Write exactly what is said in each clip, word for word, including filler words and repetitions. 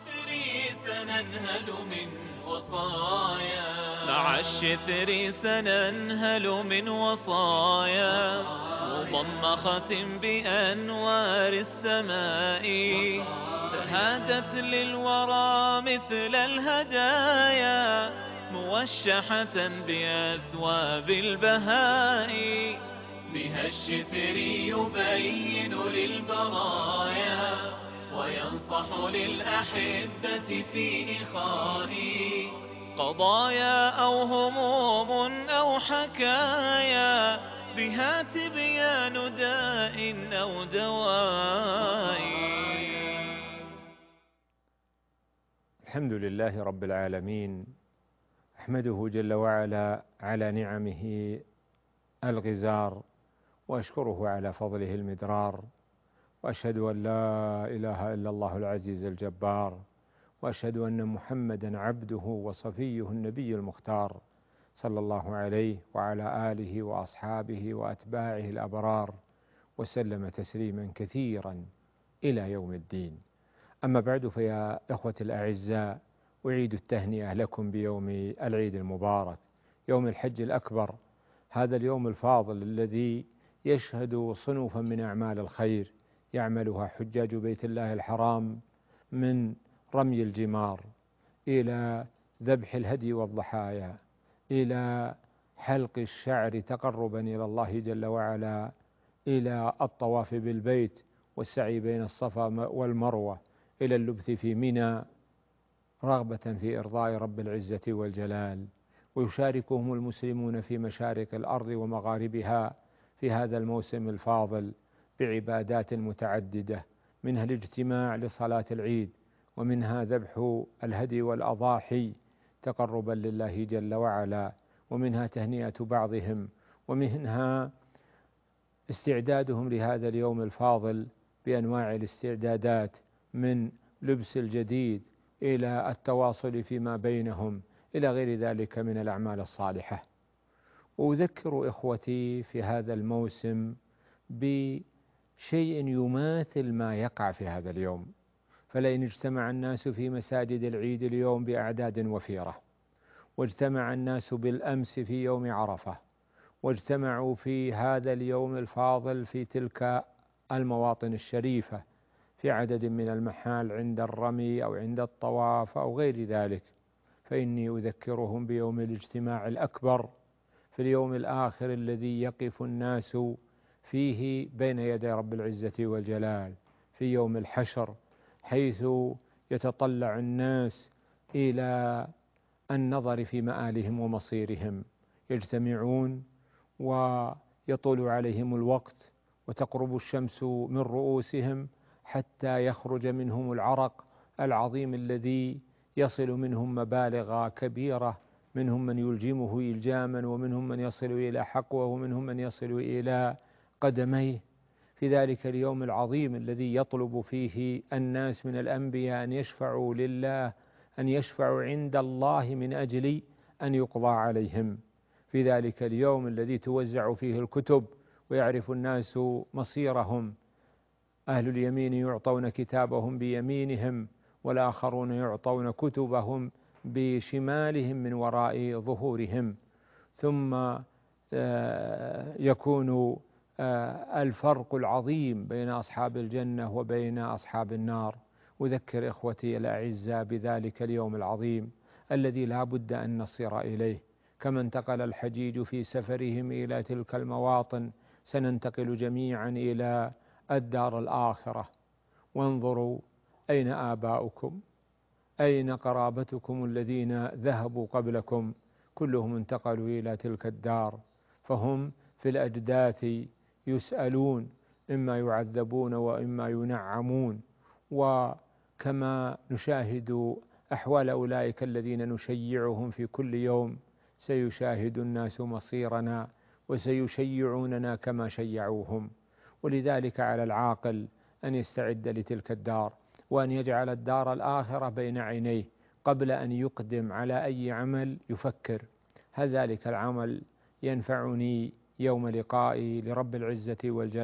الشثر سننهل من وصايا مع الشثر سننهل من وصايا مضمخة بأنوار السماء تهادت للورى مثل الهدايا موشحة بأثواب البهاء. بها الشثر يبين للبرايا وينصح للأحبة في إخائي قضايا أو هموم أو حكايا بها تبيان داء أو دواء. الحمد لله رب العالمين، أحمده جل وعلا على نعمه الغزار، وأشكره على فضله المدرار، وأشهد أن لا إله إلا الله العزيز الجبار، وأشهد أن محمدا عبده وصفيه النبي المختار، صلى الله عليه وعلى آله وأصحابه وأتباعه الأبرار، وسلم تسليما كثيرا إلى يوم الدين. أما بعد، فيا إخوة الأعزاء، أعيد التهنئة لكم بيوم العيد المبارك، يوم الحج الأكبر، هذا اليوم الفاضل الذي يشهد صنوفا من أعمال الخير يعملها حجاج بيت الله الحرام، من رمي الجمار إلى ذبح الهدي والضحايا، إلى حلق الشعر تقربا إلى الله جل وعلا، إلى الطواف بالبيت والسعي بين الصفا والمروة، إلى اللبث في منى رغبة في إرضاء رب العزة والجلال. ويشاركهم المسلمون في مشارق الأرض ومغاربها في هذا الموسم الفاضل بعبادات متعددة، منها الاجتماع لصلاة العيد، ومنها ذبح الهدي والأضاحي تقربا لله جل وعلا، ومنها تهنئة بعضهم، ومنها استعدادهم لهذا اليوم الفاضل بأنواع الاستعدادات، من لبس الجديد إلى التواصل فيما بينهم إلى غير ذلك من الأعمال الصالحة. وأذكر إخوتي في هذا الموسم بشيء يماثل ما يقع في هذا اليوم، فلئن اجتمع الناس في مساجد العيد اليوم بأعداد وفيرة، واجتمع الناس بالأمس في يوم عرفة، واجتمعوا في هذا اليوم الفاضل في تلك المواطن الشريفة في عدد من المحال عند الرمي أو عند الطواف أو غير ذلك، فإني أذكرهم بيوم الاجتماع الأكبر في اليوم الآخر الذي يقف الناس فيه بين يدي رب العزة والجلال، في يوم الحشر، حيث يتطلع الناس إلى النظر في مآلهم ومصيرهم، يجتمعون ويطول عليهم الوقت وتقرب الشمس من رؤوسهم حتى يخرج منهم العرق العظيم الذي يصل منهم مبالغ كبيرة، منهم من يلجمه إلجاما، ومنهم من يصل إلى حقوه، ومنهم من يصل إلى قدميه، في ذلك اليوم العظيم الذي يطلب فيه الناس من الأنبياء أن يشفعوا لله، أن يشفعوا عند الله من أجل أن يقضى عليهم، في ذلك اليوم الذي توزع فيه الكتب ويعرف الناس مصيرهم، أهل اليمين يعطون كتابهم بيمينهم، والآخرون يعطون كتبهم بشمالهم من وراء ظهورهم، ثم يكون الفرق العظيم بين أصحاب الجنة وبين أصحاب النار. أذكر إخوتي الأعزاء بذلك اليوم العظيم الذي لا بد أن نصير إليه، كما انتقل الحجيج في سفرهم إلى تلك المواطن سننتقل جميعا إلى الدار الآخرة. وانظروا أين آباؤكم، أين قرابتكم الذين ذهبوا قبلكم، كلهم انتقلوا إلى تلك الدار، فهم في الأجداث يسألون، إما يعذبون وإما ينعمون. وكما نشاهد أحوال أولئك الذين نشيعهم في كل يوم، سيشاهد الناس مصيرنا وسيشيعوننا كما شيعوهم. ولذلك على العاقل أن يستعد لتلك الدار، وأن يجعل الدار الآخرة بين عينيه قبل أن يقدم على أي عمل يفكر: هل ذلك العمل ينفعني يوم لقائي لرب العزة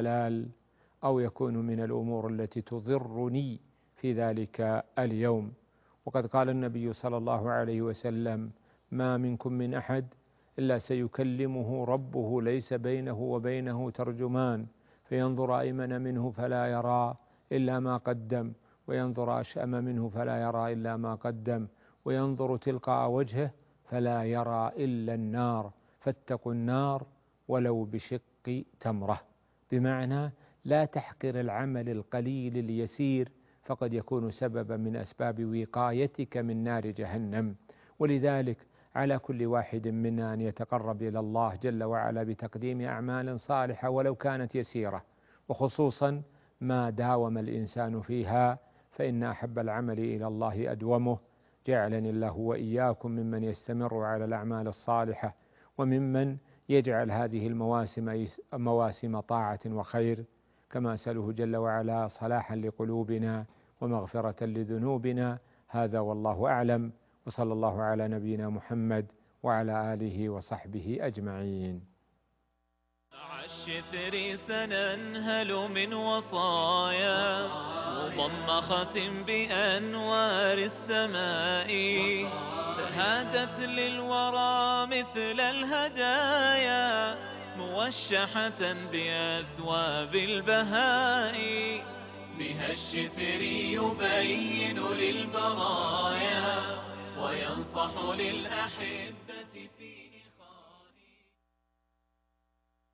والجلال، أو يكون من الأمور التي تضرني في ذلك اليوم؟ وقد قال النبي صلى الله عليه وسلم: ما منكم من أحد إلا سيكلمه ربه ليس بينه وبينه ترجمان، فينظر أيمن منه فلا يرى إلا ما قدم، وينظر أشأم منه فلا يرى إلا ما قدم، وينظر تلقاء وجهه فلا يرى إلا النار، فاتقوا النار ولو بشق تمرة. بمعنى لا تحقر العمل القليل اليسير، فقد يكون سببا من أسباب وقايتك من نار جهنم. ولذلك على كل واحد منا أن يتقرب إلى الله جل وعلا بتقديم أعمال صالحة ولو كانت يسيرة، وخصوصا ما داوم الإنسان فيها، فإن أحب العمل إلى الله أدومه. جعلني الله وإياكم ممن يستمر على الأعمال الصالحة، وممن يجعل هذه المواسم مواسم طاعة وخير، كما أسأله جل وعلا صلاحا لقلوبنا ومغفرة لذنوبنا. هذا والله أعلم، وصلى الله على نبينا محمد وعلى آله وصحبه أجمعين. مع الشثر سننهل من وصايا مضمخة بأنوار السماء، تهادت للورى مثل الهدايا موشحة بأثواب البهاء. بها الشثر يبين للبرايا وينصح للأحبة في